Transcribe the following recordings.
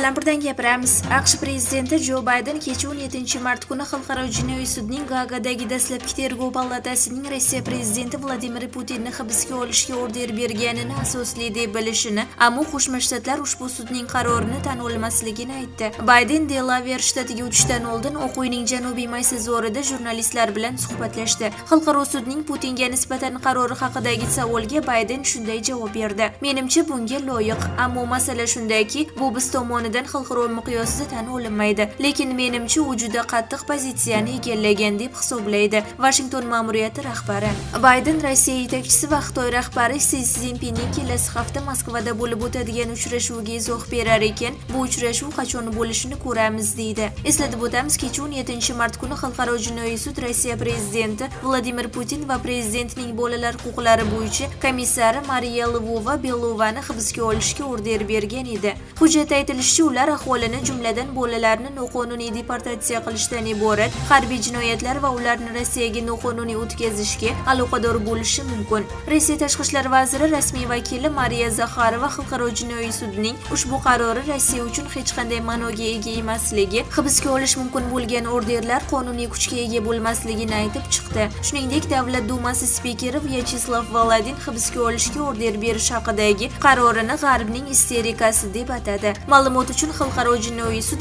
Qalampirdan gapiramiz. AQSh prezidenti Jo Bayden kecha 17-mart kuni Xalqaro jinoiy sudning Gaagadagi dastlabki tergov palatasining Rossiya prezidenti Vladimir Putinni hibsga olishga order berganini asosli deb bilishini, ammo Qo'shma Shtatlar ushbu sudning qarorini tan olmasligini aytdi. Bayden Delaver shtatiga o'tishdan oldin Oq uyning janubiy maysazorida jurnalistlar bilan suhbatlashdi. Xalqaro sudning Putinga nisbatan qarori haqidagi savolga Bayden shunday javob berdi: "Menimcha bunga loyiq, ammo masala shundaki, bu biz tomonidan xalqaro miqyosda tan olinmaydi. Lekin menimcha u juda qattiq pozitsiyani egallagan", deb hisoblaydi Washington ma'muriyati rahbari. Bayden Rossiya yetakchisi va Xitoy rahbari Si Szinpinning kelasi hafta Moskvada bo'lib o'tadigan uchrashuviga izoh berar ekan, bu uchrashuv qachon bo'lishini ko'ramiz, deydi. Eslatib o'tamiz, kecha 17-mart kuni Xalqaro jinoiy sud Rossiya prezidenti Vladimir Putin va prezidentning bolalar huquqlari bo'yicha komissari Mariya Lvova-Belovani hibsga olishga order bergan edi. Hujjatda aytilishicha, ular aholini, jumladan bolalarni noqonuniy deportatsiya qilishdan iborat harbiy jinoyatlar va ularni Rossiyaga noqonuniy o'tkazishga aloqador bo'lishi mumkin. Rossiya tashqi ishlar vaziri rasmiy vakili Mariya Zakharova Xalqaro jinoiy sudning ushbu qarori Rossiya uchun hech qanday ma'noga ega emasligi, hibsga olish mumkin bo'lgan orderlar qonuniy kuchga ega bo'lmasligini aytib chiqdi. Shuningdek, Davlat dumasi spikeri Vyacheslav Volodin hibsga olishga order berish haqidagi qarorini G'arbning isterikasi deb atadi. Ma'lumot uchun, Xalqaro jinoiy sud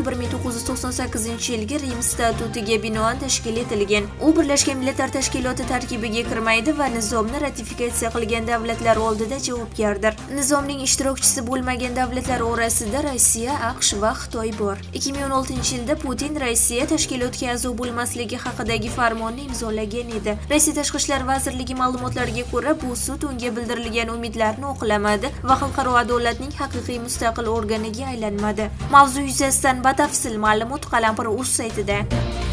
1998-yilgi Rim statutiga binoan tashkil etilgan. U Birlashgan Millatlar Tashkiloti tarkibiga kirmaydi va nizomni ratifikatsiya qilgan davlatlar oldida javobgardir. Nizomning ishtirokchisi bo'lmagan davlatlar orasida Rossiya, AQSh va Xitoy bor. 2016-yilda Putin Rossiya tashkilotga a'zo bo'lmasligi haqidagi farmonni imzolagan edi. Rossiya tashqi ishlar vazirligi ma'lumotlariga ko'ra, bu sud unga bildirilgan umidlarni oqlamadi va xalqaro adolatning haqiqiy mustaqil organiga aylanmadi. Mavzu yuzasidan batafsil ma'lumot Qalampir.uz saytida.